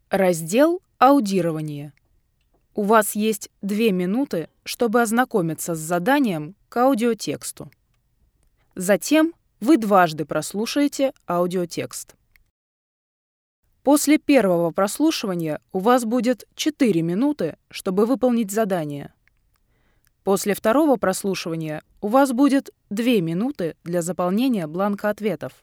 Раздел «Аудирование». У вас есть 2 минуты, чтобы ознакомиться с заданием к аудиотексту. Затем вы дважды прослушаете аудиотекст. После первого прослушивания у вас будет 4 минуты, чтобы выполнить задание. После второго прослушивания у вас будет 2 минуты для заполнения бланка ответов.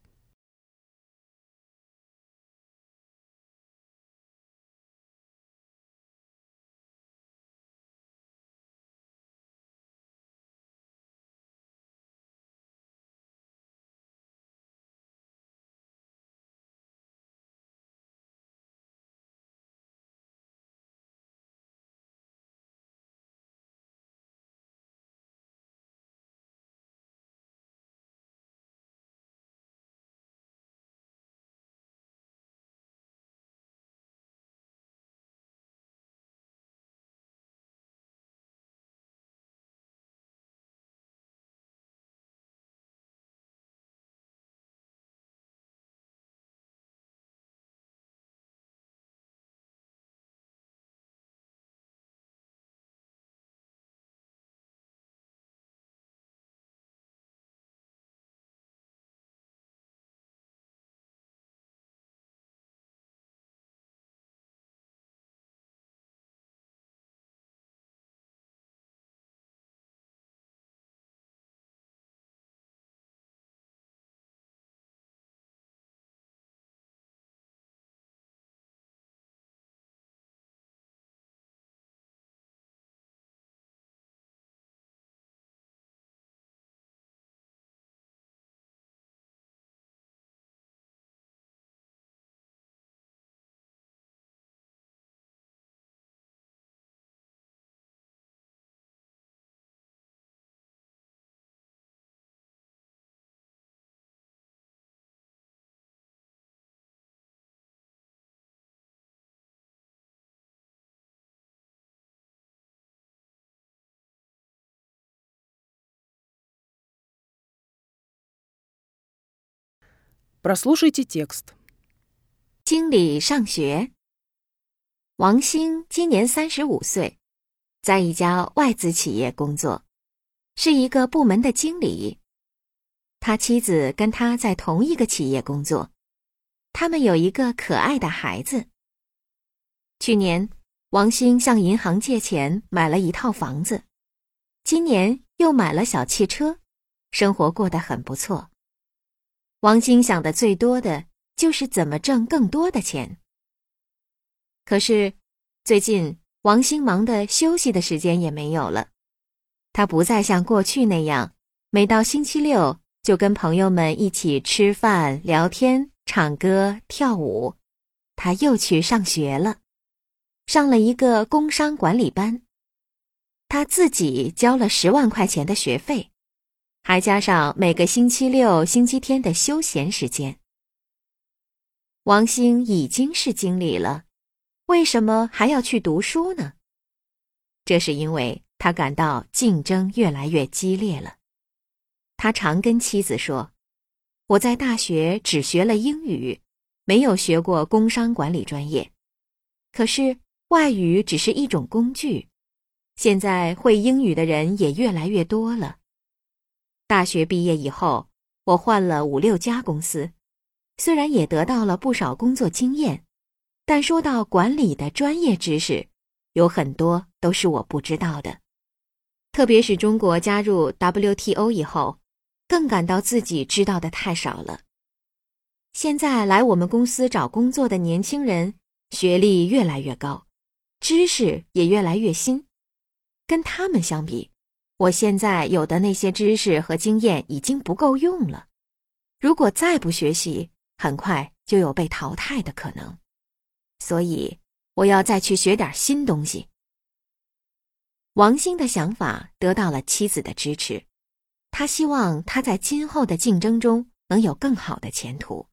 Прослушайте текст. 经理上学。王兴今年35岁，在一家外资企业工作，是一个部门的经理。他妻子跟他在同一个企业工作，他们有一个可爱的孩子。去年，王兴向银行借钱买了一套房子，今年又买了小汽车，生活过得很不错。王兴想的最多的就是怎么挣更多的钱。可是，最近王兴忙得休息的时间也没有了。他不再像过去那样，每到星期六就跟朋友们一起吃饭、聊天、唱歌、跳舞。他又去上学了，上了一个工商管理班。他自己交了10万块钱的学费，还加上每个星期六、星期天的休闲时间。王兴已经是经理了，为什么还要去读书呢？这是因为他感到竞争越来越激烈了。他常跟妻子说，我在大学只学了英语，没有学过工商管理专业。可是外语只是一种工具，现在会英语的人也越来越多了。大学毕业以后，我换了5、6家公司，虽然也得到了不少工作经验，但说到管理的专业知识，有很多都是我不知道的。特别是中国加入 WTO 以后，更感到自己知道的太少了。现在来我们公司找工作的年轻人，学历越来越高，知识也越来越新。跟他们相比，我现在有的那些知识和经验已经不够用了。如果再不学习，很快就有被淘汰的可能。所以，我要再去学点新东西。王兴的想法得到了妻子的支持，他希望他在今后的竞争中能有更好的前途。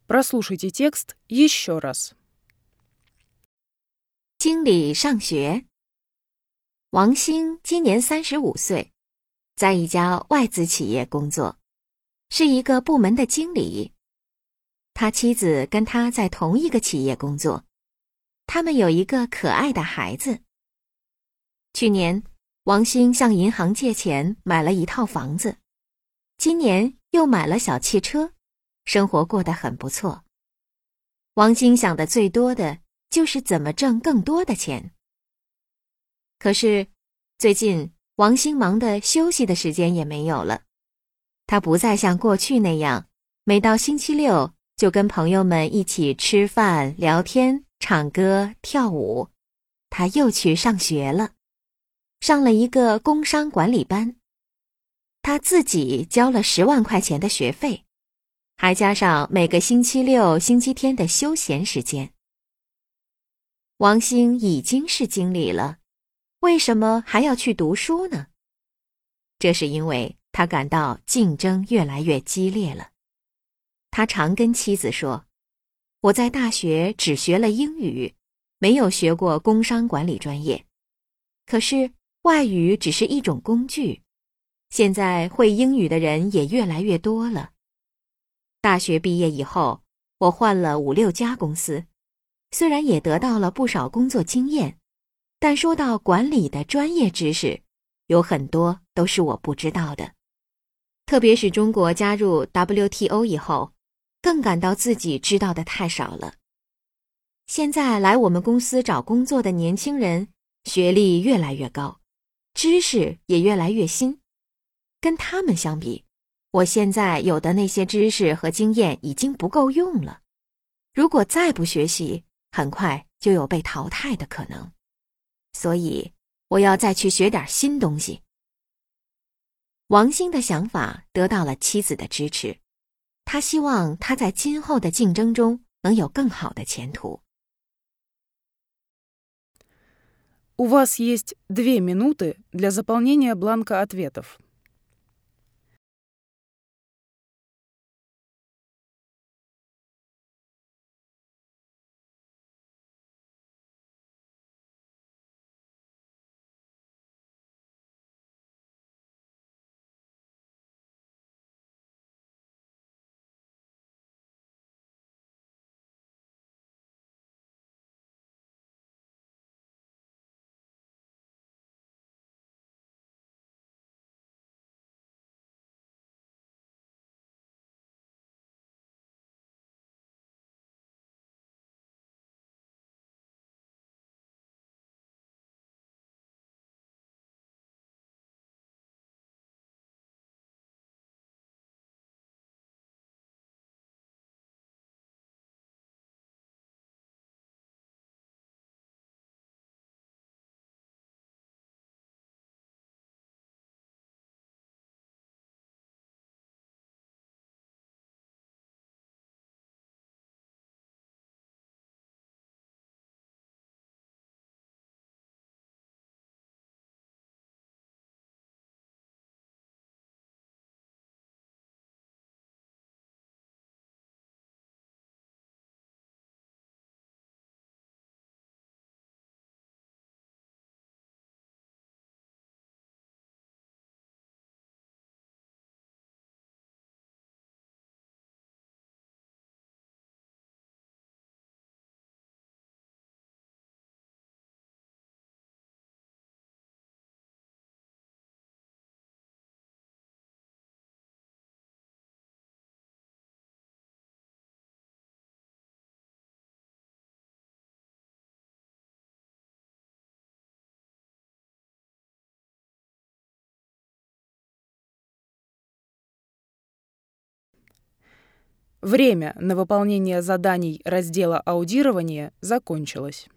Прослушайте текст еще раз. 经理上学。王兴今年35岁，在一家外资企业工作，是一个部门的经理。他妻子跟他在同一个企业工作，他们有一个可爱的孩子。去年，王兴向银行借钱买了一套房子，今年又买了小汽车，生活过得很不错。王兴想的最多的就是怎么挣更多的钱。可是，最近王兴忙得休息的时间也没有了。他不再像过去那样，每到星期六就跟朋友们一起吃饭、聊天、唱歌、跳舞。他又去上学了，上了一个工商管理班。他自己交了10万块钱的学费，还加上每个星期六、星期天的休闲时间。王兴已经是经理了，为什么还要去读书呢？这是因为他感到竞争越来越激烈了。他常跟妻子说，我在大学只学了英语，没有学过工商管理专业。可是外语只是一种工具，现在会英语的人也越来越多了。大学毕业以后，我换了5、6家公司，虽然也得到了不少工作经验，但说到管理的专业知识，有很多都是我不知道的。特别是中国加入 WTO 以后，更感到自己知道的太少了。现在来我们公司找工作的年轻人，学历越来越高，知识也越来越新。跟他们相比，我现在有的那些知识和经验已经不够用了。如果再不学习，很快就有被淘汰的可能。所以，我要再去学点新东西。王兴的想法得到了妻子的支持，他希望他在今后的竞争中能有更好的前途。 У вас есть 2 минуты для заполнения бланка ответов. Время на выполнение заданий раздела аудирования закончилось.